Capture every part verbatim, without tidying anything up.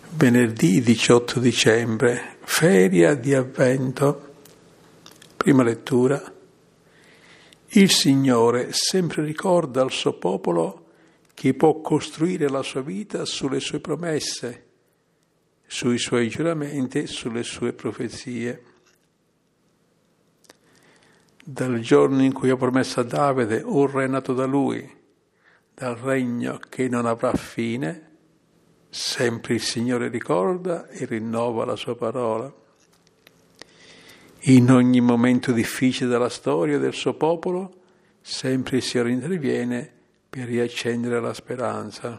Venerdì diciotto dicembre, feria di Avvento. Prima lettura. Il Signore sempre ricorda al suo popolo che può costruire la sua vita sulle sue promesse, sui suoi giuramenti, sulle sue profezie. Dal giorno in cui ha promesso a Davide un re nato da lui, dal regno che non avrà fine, sempre il Signore ricorda e rinnova la sua parola. In ogni momento difficile della storia del suo popolo, sempre il Signore interviene per riaccendere la speranza.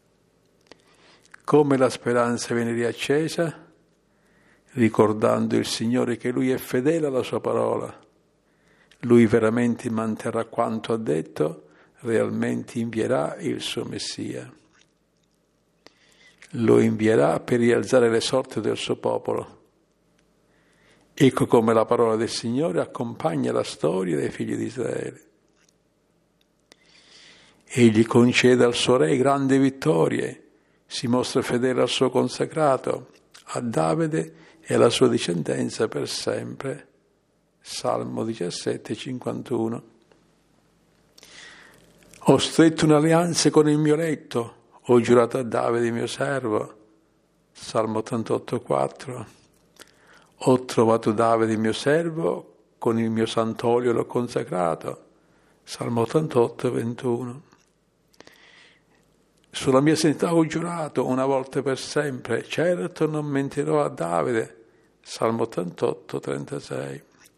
Come la speranza viene riaccesa? Ricordando il Signore che Lui è fedele alla sua parola. Lui veramente manterrà quanto ha detto, realmente invierà il suo Messia. Lo invierà per rialzare le sorti del suo popolo. Ecco come la parola del Signore accompagna la storia dei figli di Israele. Egli concede al suo re grandi vittorie, si mostra fedele al suo consacrato, a Davide e alla sua discendenza per sempre. Salmo diciassette, cinquantuno. Ho stretto un'alleanza con il mio eletto, ho giurato a Davide mio servo. Salmo ottantotto, quattro. Ho trovato Davide mio servo, con il mio sant'olio l'ho consacrato. Salmo ottantotto, ventuno. Sulla mia santità ho giurato una volta per sempre, certo non mentirò a Davide. Salmo ottantotto, trentasei.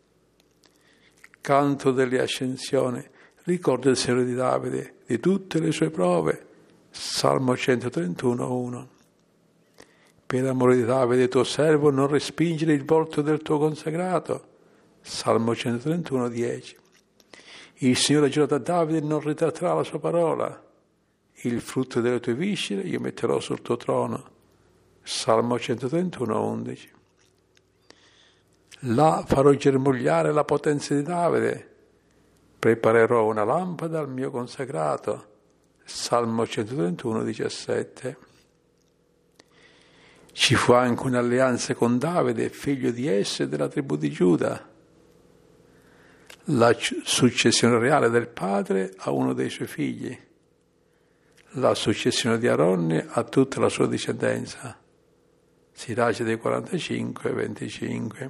Canto delle ascensioni, ricorda il Signore di Davide, di tutte le sue prove. Salmo centotrentuno, uno. Per amore di Davide tuo servo non respingere il volto del tuo consacrato. Salmo centotrentuno, dieci. Il Signore ha giurato a Davide non ritratterà la sua parola. Il frutto delle tue viscere io metterò sul tuo trono. Salmo centotrentuno, undici. Là farò germogliare la potenza di Davide. Preparerò una lampada al mio consacrato. Salmo centotrentuno, diciassette. Ci fu anche un'alleanza con Davide, figlio di Esse e della tribù di Giuda. La successione reale del padre a uno dei suoi figli. La successione di Aronne a tutta la sua discendenza. Siracide dei quarantacinque, venticinque.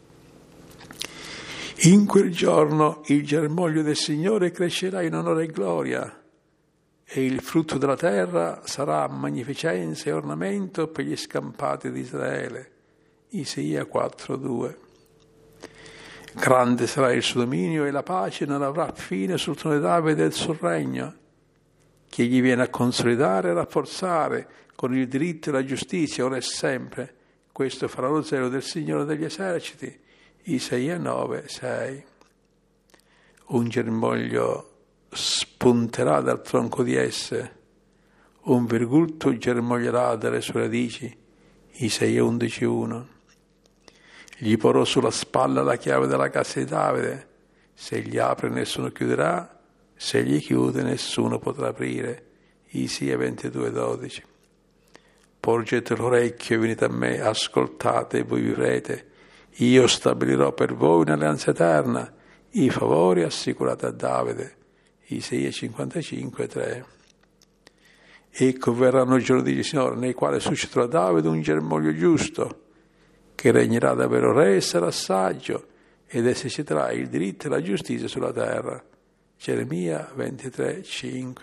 In quel giorno il germoglio del Signore crescerà in onore e gloria, e il frutto della terra sarà magnificenza e ornamento per gli scampati di Israele. Isaia quattro, due. Grande sarà il suo dominio e la pace non avrà fine sul trono di Davide e del suo regno, che gli viene a consolidare e rafforzare con il diritto e la giustizia ora e sempre. Questo farà lo zelo del Signore degli eserciti. Isaia nove, sei. Un germoglio spunterà dal tronco di esse, un virgulto germoglierà dalle sue radici. Isaia undici, uno. Gli porrò sulla spalla la chiave della casa di Davide. Se gli apre nessuno chiuderà, se gli chiude nessuno potrà aprire. Isaia ventidue, dodici. Porgete l'orecchio e venite a me, ascoltate e voi vivrete. Io stabilirò per voi un'alleanza eterna, i favori assicurati a Davide. Isaia cinquantacinque, tre. Ecco verranno i giorni del Signore, nei quali susciterà a Davide un germoglio giusto, che regnerà davvero re e sarà saggio, ed eserciterà il diritto e la giustizia sulla terra. Geremia ventitré, cinque.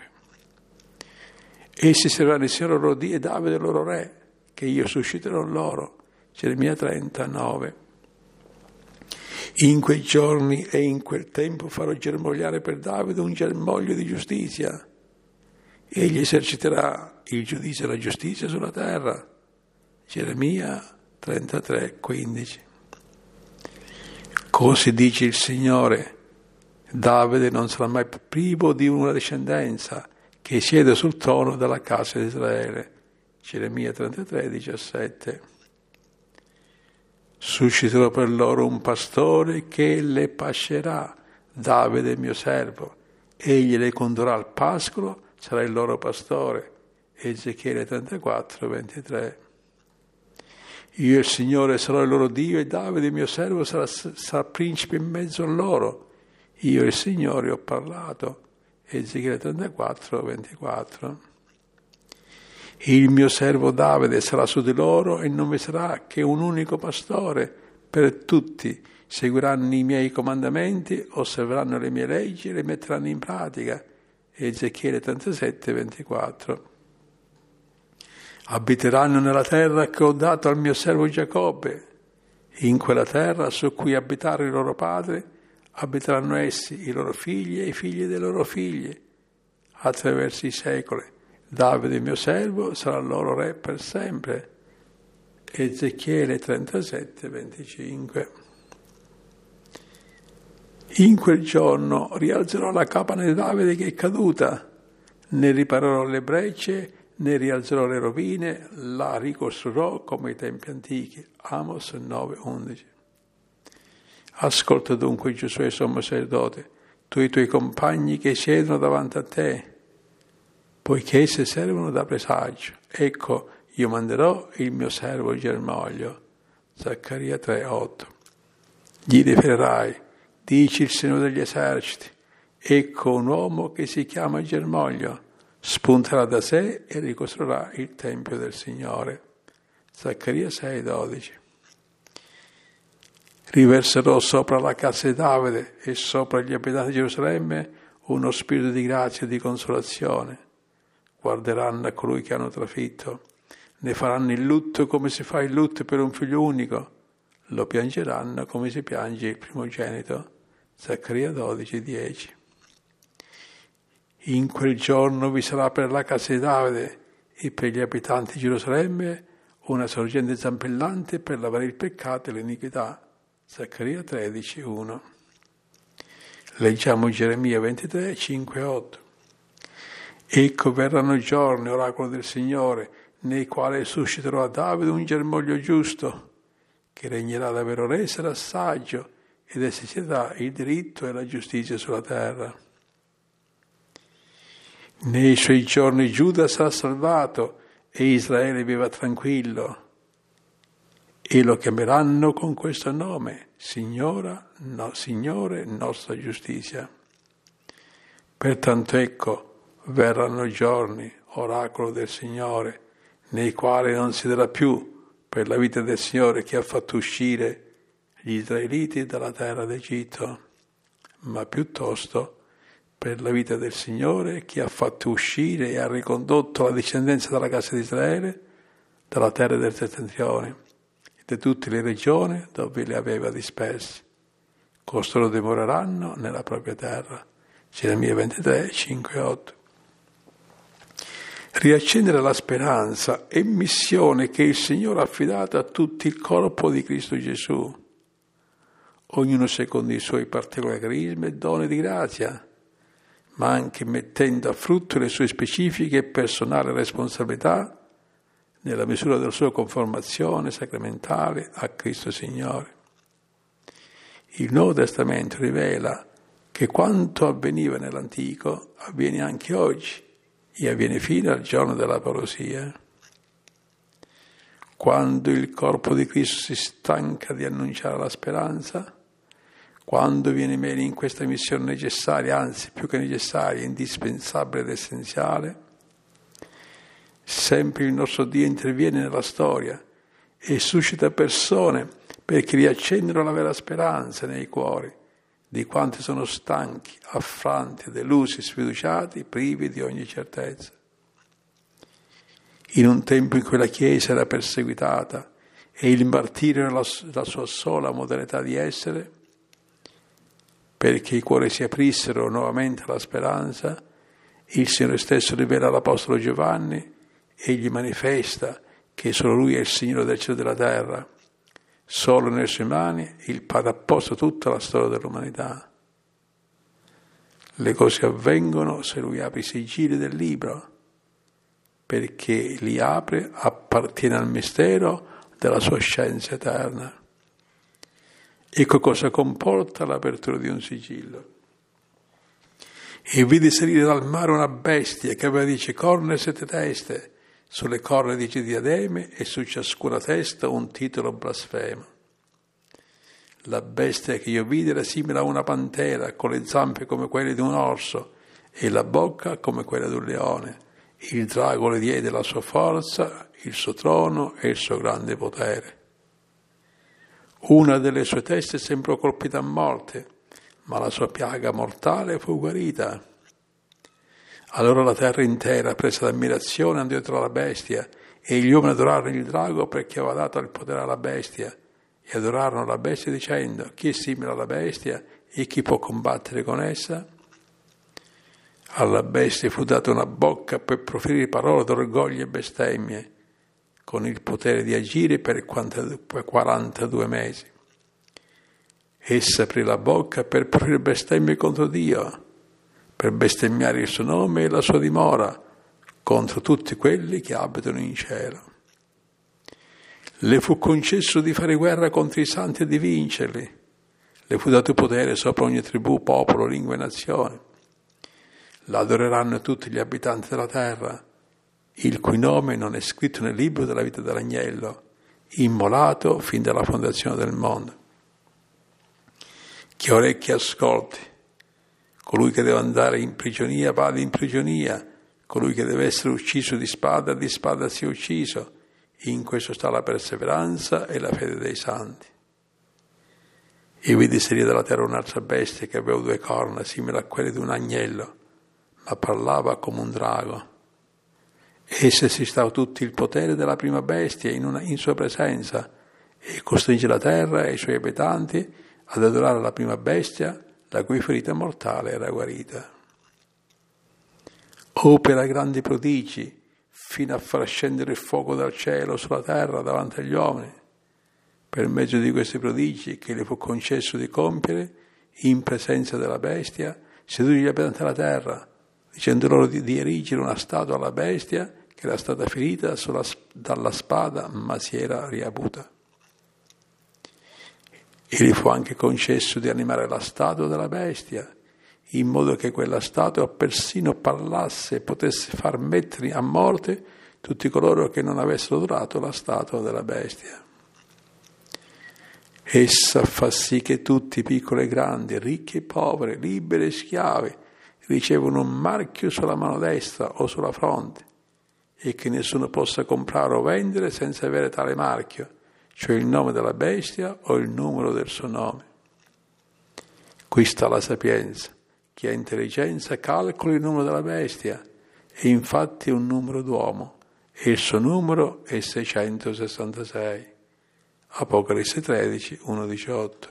Essi serviranno il Signore loro Dio e Davide il loro re, che io susciterò loro. Geremia trenta, nove. In quei giorni e in quel tempo farò germogliare per Davide un germoglio di giustizia. Egli eserciterà il giudizio e la giustizia sulla terra. Geremia trentatré, quindici. Così dice il Signore, Davide non sarà mai privo di una discendenza che siede sul trono della casa di Israele. Geremia trentatré, diciassette. Susciterò per loro un pastore che le pascerà, Davide mio servo, egli le condurrà al pascolo, sarà il loro pastore. Ezechiele trentaquattro, ventitré. Io e il Signore sarò il loro Dio e Davide, mio servo, sarà, sarà principe in mezzo a loro. Io e il Signore ho parlato. Ezechiele trentaquattro, ventiquattro. Il mio servo Davide sarà su di loro e non vi sarà che un unico pastore per tutti. Seguiranno i miei comandamenti, osserveranno le mie leggi e le metteranno in pratica. Ezechiele trentasette, ventiquattro. Abiteranno nella terra che ho dato al mio servo Giacobbe. In quella terra su cui abitarono i loro padri, abiteranno essi, i loro figli e i figli dei loro figli, attraverso i secoli. Davide, mio servo, sarà loro re per sempre. Ezechiele trentasette, venticinque. In quel giorno rialzerò la capanna di Davide che è caduta, ne riparerò le brecce, ne rialzerò le rovine, la ricostruirò come i tempi antichi. Amos nove, undici. Ascolta dunque Giosuè sommo sacerdote, tu e i tuoi compagni che siedono davanti a te, poiché essi servono da presagio. Ecco, io manderò il mio servo Germoglio. Zaccaria tre, otto. Gli riferirai, dici il Signore degli eserciti, ecco un uomo che si chiama Germoglio, spunterà da sé e ricostruirà il Tempio del Signore. Zaccaria sei, dodici. Riverserò sopra la casa di Davide e sopra gli abitanti di Gerusalemme uno spirito di grazia e di consolazione. Guarderanno a colui che hanno trafitto, ne faranno il lutto come si fa il lutto per un figlio unico, lo piangeranno come si piange il primogenito. Zaccaria dodici, dieci. In quel giorno vi sarà per la casa di Davide e per gli abitanti di Gerusalemme una sorgente zampillante per lavare il peccato e l'iniquità. Zaccaria tredici, uno. Leggiamo Geremia ventitré, cinque, otto. Ecco verranno giorni, oracolo del Signore, nei quali susciterò a Davide un germoglio giusto, che regnerà da vero re, sarà saggio ed eserciterà il diritto e la giustizia sulla terra. Nei suoi giorni Giuda sarà salvato e Israele viva tranquillo. E lo chiameranno con questo nome, Signora, no, Signore, nostra giustizia. Pertanto ecco, verranno giorni, oracolo del Signore, nei quali non si darà più per la vita del Signore che ha fatto uscire gli israeliti dalla terra d'Egitto, ma piuttosto per la vita del Signore che ha fatto uscire e ha ricondotto la discendenza della casa di Israele dalla terra del settentrione, di tutte le regioni dove le aveva dispersi. Costoro dimoreranno nella propria terra. Geremia ventitré, cinque, otto. Riaccendere la speranza è missione che il Signore ha affidato a tutto il corpo di Cristo Gesù, ognuno secondo i suoi particolari carismi e doni di grazia, ma anche mettendo a frutto le sue specifiche e personali responsabilità nella misura della sua conformazione sacramentale a Cristo Signore. Il Nuovo Testamento rivela che quanto avveniva nell'Antico avviene anche oggi e avviene fino al giorno della parousia. Quando il corpo di Cristo si stanca di annunciare la speranza, quando viene meno in questa missione necessaria, anzi più che necessaria, indispensabile ed essenziale, sempre il nostro Dio interviene nella storia e suscita persone perché riaccendano la vera speranza nei cuori di quanti sono stanchi, affranti, delusi, sfiduciati, privi di ogni certezza. In un tempo in cui la Chiesa era perseguitata e il martirio era la, la sua sola modalità di essere, perché i cuori si aprissero nuovamente alla speranza, il Signore stesso rivela all'Apostolo Giovanni e gli manifesta che solo Lui è il Signore del cielo e della terra. Solo nelle sue mani il Padre ha posto tutta la storia dell'umanità. Le cose avvengono se Lui apre i sigilli del libro, perché li apre, appartiene al mistero della sua scienza eterna. Ecco cosa comporta l'apertura di un sigillo. E vidi salire dal mare una bestia che aveva dieci corna e sette teste, sulle corna dieci diademe e su ciascuna testa un titolo blasfemo. La bestia che io vidi era simile a una pantera, con le zampe come quelle di un orso e la bocca come quella di un leone. Il drago le diede la sua forza, il suo trono e il suo grande potere. Una delle sue teste sembrò colpita a morte, ma la sua piaga mortale fu guarita. Allora la terra intera, presa d'ammirazione, andò dietro la bestia, e gli uomini adorarono il drago perché aveva dato il potere alla bestia, e adorarono la bestia dicendo: chi è simile alla bestia e chi può combattere con essa? Alla bestia fu data una bocca per proferire parole d'orgoglio e bestemmie, con il potere di agire per quarantadue mesi. Essa aprì la bocca per proferire bestemmie contro Dio, per bestemmiare il suo nome e la sua dimora, contro tutti quelli che abitano in cielo. Le fu concesso di fare guerra contro i santi e di vincerli. Le fu dato potere sopra ogni tribù, popolo, lingua e nazione. La adoreranno tutti gli abitanti della terra, il cui nome non è scritto nel libro della vita dell'agnello, immolato fin dalla fondazione del mondo. Chi ha orecchie ascolti. Colui che deve andare in prigionia vada in prigionia, colui che deve essere ucciso di spada, di spada sia ucciso. In questo sta la perseveranza e la fede dei santi. E vidi salire dalla terra un'altra bestia che aveva due corna, simili a quelle di un agnello, ma parlava come un drago. Essa si stava tutto il potere della prima bestia in, una, in sua presenza e costringe la terra e i suoi abitanti ad adorare la prima bestia, la cui ferita mortale era guarita. Opera grandi prodigi, fino a far scendere il fuoco dal cielo sulla terra davanti agli uomini. Per mezzo di questi prodigi che le fu concesso di compiere, in presenza della bestia, seduti gli abitanti della terra, dicendo loro di, di erigere una statua alla bestia che era stata ferita sulla, dalla spada, ma si era riavuta. E gli fu anche concesso di animare la statua della bestia, in modo che quella statua persino parlasse e potesse far mettere a morte tutti coloro che non avessero adorato la statua della bestia. Essa fa sì che tutti, piccoli e grandi, ricchi e poveri, liberi e schiavi, ricevono un marchio sulla mano destra o sulla fronte, e che nessuno possa comprare o vendere senza avere tale marchio, cioè il nome della bestia o il numero del suo nome. Qui sta la sapienza. Chi ha intelligenza calcoli il numero della bestia, e infatti è un numero d'uomo, e il suo numero è seicentosessantasei. Apocalisse tredici, uno diciotto.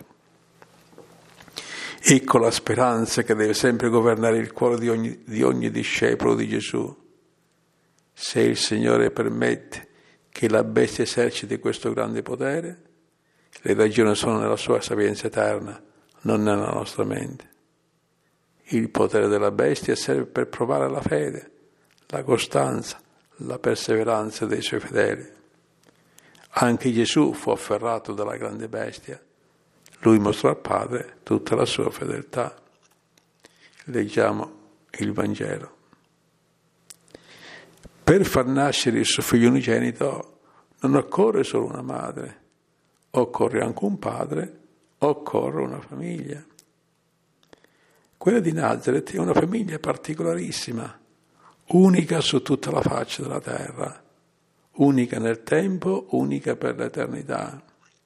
Ecco la speranza che deve sempre governare il cuore di ogni, di ogni discepolo di Gesù. Se il Signore permette che la bestia eserciti questo grande potere, le ragioni sono nella sua sapienza eterna, non nella nostra mente. Il potere della bestia serve per provare la fede, la costanza, la perseveranza dei suoi fedeli. Anche Gesù fu afferrato dalla grande bestia. Lui mostrò al Padre tutta la sua fedeltà. Leggiamo il Vangelo. Per far nascere il suo figlio unigenito non occorre solo una madre, occorre anche un padre, occorre una famiglia. Quella di Nazareth è una famiglia particolarissima, unica su tutta la faccia della terra, unica nel tempo, unica per l'eternità.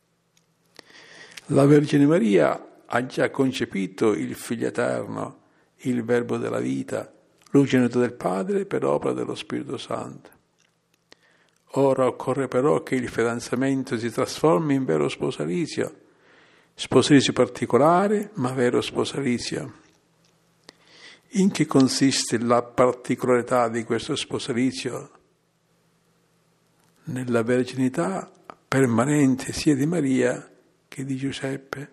La Vergine Maria ha già concepito il Figlio Eterno, il Verbo della vita, l'unigenito del Padre per opera dello Spirito Santo. Ora occorre però che il fidanzamento si trasformi in vero sposalizio, sposalizio particolare ma vero sposalizio. In che consiste la particolarità di questo sposalizio? Nella verginità permanente sia di Maria che di Giuseppe.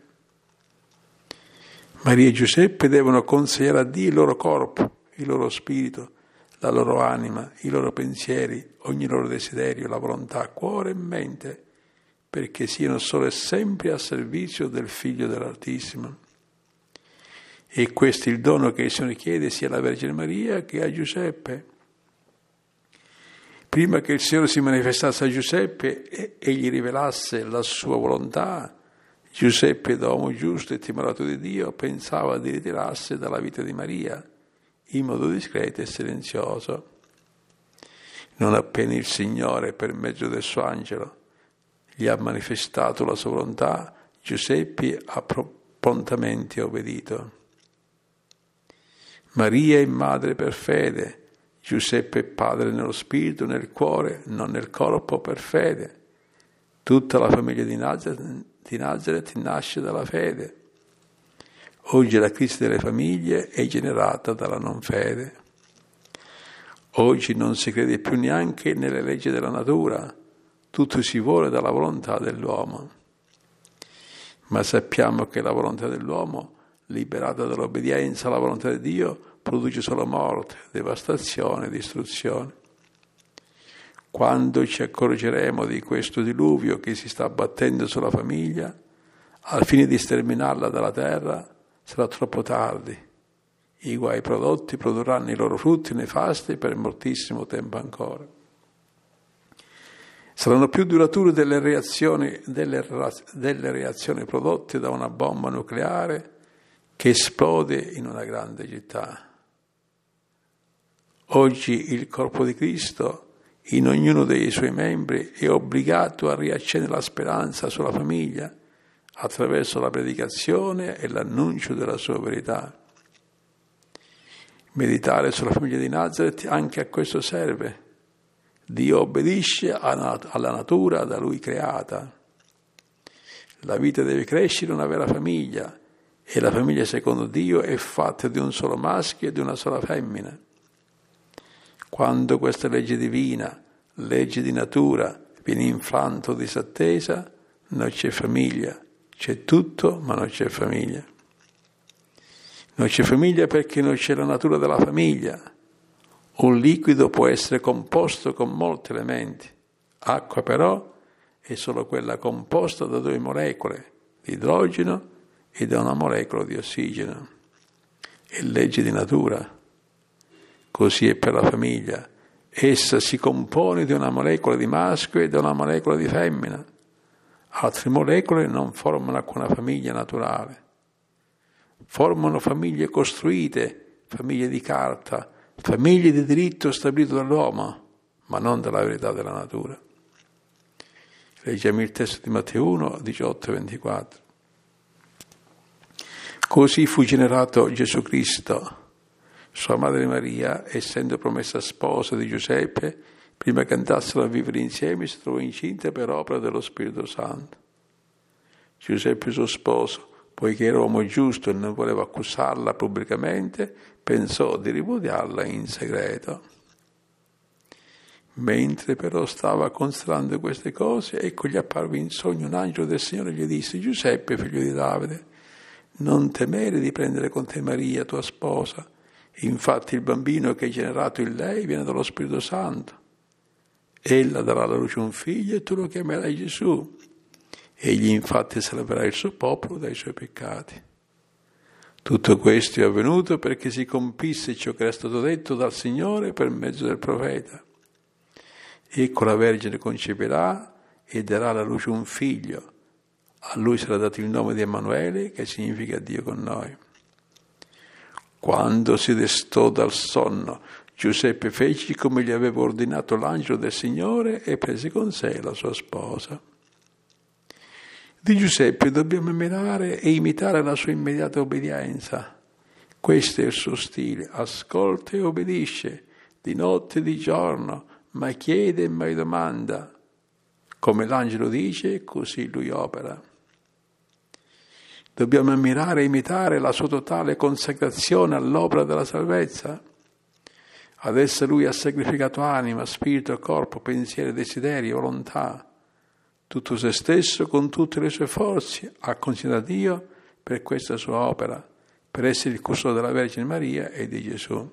Maria e Giuseppe devono consegnare a Dio il loro corpo, il loro spirito, la loro anima, i loro pensieri, ogni loro desiderio, la volontà, cuore e mente, perché siano solo e sempre a servizio del Figlio dell'Altissimo. E questo è il dono che il Signore chiede sia alla Vergine Maria che a Giuseppe. Prima che il Signore si manifestasse a Giuseppe e, e gli rivelasse la sua volontà, Giuseppe, da uomo giusto e timorato di Dio, pensava di ritirarsi dalla vita di Maria in modo discreto e silenzioso. Non appena il Signore, per mezzo del suo angelo, gli ha manifestato la sua volontà, Giuseppe ha prontamente obbedito. Maria è madre per fede, Giuseppe è padre nello spirito, nel cuore, non nel corpo, per fede. Tutta la famiglia di Nazareth, di Nazareth nasce dalla fede. Oggi la crisi delle famiglie è generata dalla non fede. Oggi non si crede più neanche nelle leggi della natura, tutto si vuole dalla volontà dell'uomo. Ma sappiamo che la volontà dell'uomo, liberata dall'obbedienza alla volontà di Dio, produce solo morte, devastazione e distruzione. Quando ci accorgeremo di questo diluvio che si sta abbattendo sulla famiglia, al fine di sterminarla dalla terra, sarà troppo tardi. I guai prodotti produrranno i loro frutti nefasti per moltissimo tempo ancora. Saranno più durature delle reazioni, delle, delle reazioni prodotte da una bomba nucleare che esplode in una grande città. Oggi il corpo di Cristo, in ognuno dei suoi membri, è obbligato a riaccendere la speranza sulla famiglia attraverso la predicazione e l'annuncio della sua verità. Meditare sulla famiglia di Nazareth anche a questo serve. Dio obbedisce alla natura da Lui creata. La vita deve crescere in una vera famiglia e la famiglia secondo Dio è fatta di un solo maschio e di una sola femmina. Quando questa legge divina, legge di natura, viene infranta o disattesa, non c'è famiglia. C'è tutto, ma non c'è famiglia. Non c'è famiglia perché non c'è la natura della famiglia. Un liquido può essere composto con molti elementi. Acqua però è solo quella composta da due molecole, di idrogeno e da una molecola di ossigeno. È legge di natura. Così è per la famiglia. Essa si compone di una molecola di maschio e da una molecola di femmina. Altre molecole non formano alcuna famiglia naturale. Formano famiglie costruite, famiglie di carta, famiglie di diritto stabilito dall'uomo, ma non dalla verità della natura. Leggiamo il testo di Matteo uno, diciotto e ventiquattro. Così fu generato Gesù Cristo. Sua madre Maria, essendo promessa sposa di Giuseppe, prima che andassero a vivere insieme, si trovò incinta per opera dello Spirito Santo. Giuseppe, suo sposo, poiché era uomo giusto e non voleva accusarla pubblicamente, pensò di ripudiarla in segreto. Mentre però stava considerando queste cose, ecco gli apparve in sogno un angelo del Signore e gli disse: Giuseppe, figlio di Davide, non temere di prendere con te Maria, tua sposa. Infatti il bambino che è generato in lei viene dallo Spirito Santo. Ella darà alla luce un figlio e tu lo chiamerai Gesù. Egli infatti salverà il suo popolo dai suoi peccati. Tutto questo è avvenuto perché si compisse ciò che era stato detto dal Signore per mezzo del profeta. Ecco, la Vergine concepirà e darà alla luce un figlio. A lui sarà dato il nome di Emanuele, che significa Dio con noi. Quando si destò dal sonno, Giuseppe fece come gli aveva ordinato l'angelo del Signore e prese con sé la sua sposa. Di Giuseppe dobbiamo ammirare e imitare la sua immediata obbedienza. Questo è il suo stile: ascolta e obbedisce, di notte e di giorno, mai chiede e mai domanda. Come l'angelo dice, così lui opera. Dobbiamo ammirare e imitare la sua totale consacrazione all'opera della salvezza. Ad essa lui ha sacrificato anima, spirito, corpo, pensieri, desideri, volontà. Tutto se stesso con tutte le sue forze ha considerato Dio per questa sua opera, per essere il custode della Vergine Maria e di Gesù.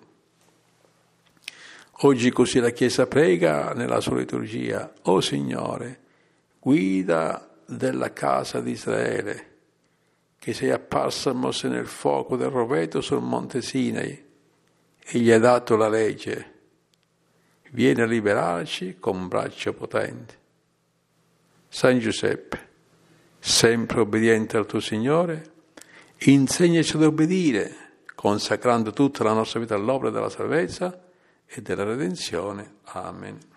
Oggi così la Chiesa prega nella sua liturgia: O Signore, guida della casa di Israele, che sei apparsa a Mosè nel fuoco del roveto sul monte Sinai e gli hai dato la legge. vieni a liberarci con braccia potenti. San Giuseppe, sempre obbediente al tuo Signore, insegnaci ad obbedire, consacrando tutta la nostra vita all'opera della salvezza e della redenzione. Amen.